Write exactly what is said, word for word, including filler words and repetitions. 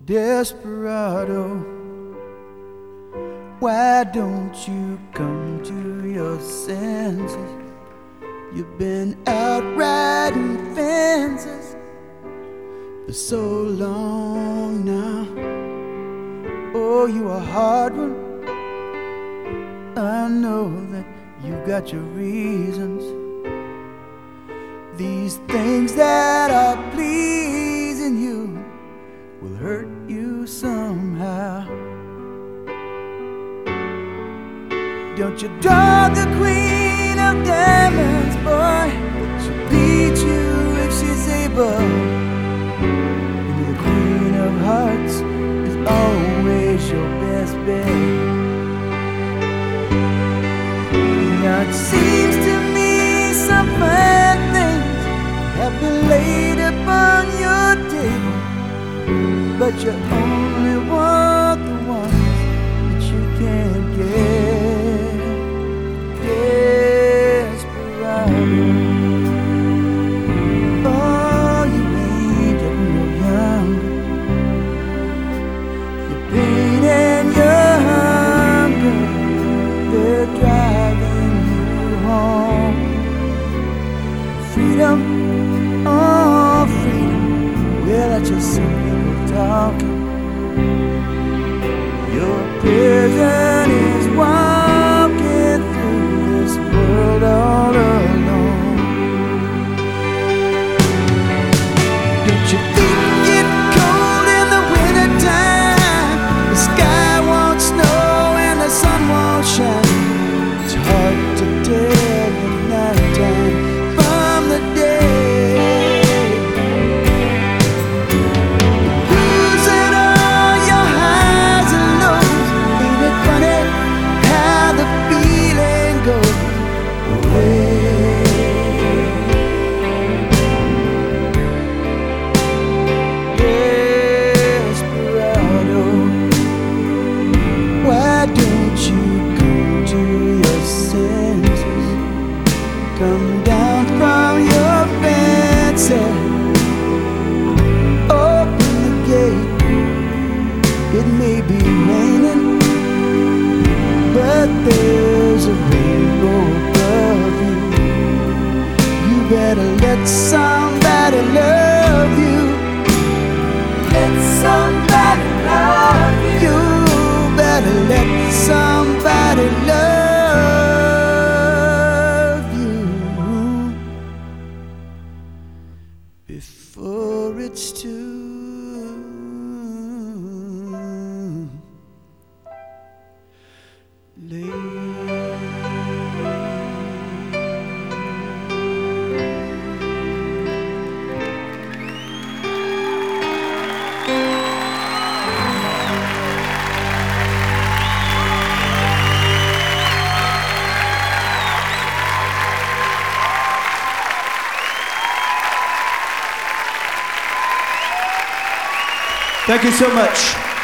Desperado, why don't you come to your senses? You've been out riding fences for so long now. Oh, you a hard one. I know that you got your reasons. These things that are pleasing you will hurt you somehow. Don't you draw the queen of diamonds, boy. She'll beat you if she's able. And the queen of hearts is always your best bet. Now it seems to me some fine things have been laid upon your table, but you only want the ones that you can't get. Desperado, oh, you ain't getting no younger. Your pain and your hunger, they're driving you home. Freedom, oh freedom, well that's just some people talking. Your prison is walking through this world all alone. Don't you think it cold in the winter time? The sky won't snow and the sun won't shine. It's hard to tell the night time from the day. Losing all your highs and lows. Ain't it funny how the feeling goes away? Desperado, why don't you come to your senses? Come down from your fences. Open the gate. It may be raining, but there's a rainbow above you. You better let somebody love you. Let somebody love you. You better let somebody love you before it's too late. Thank you so much.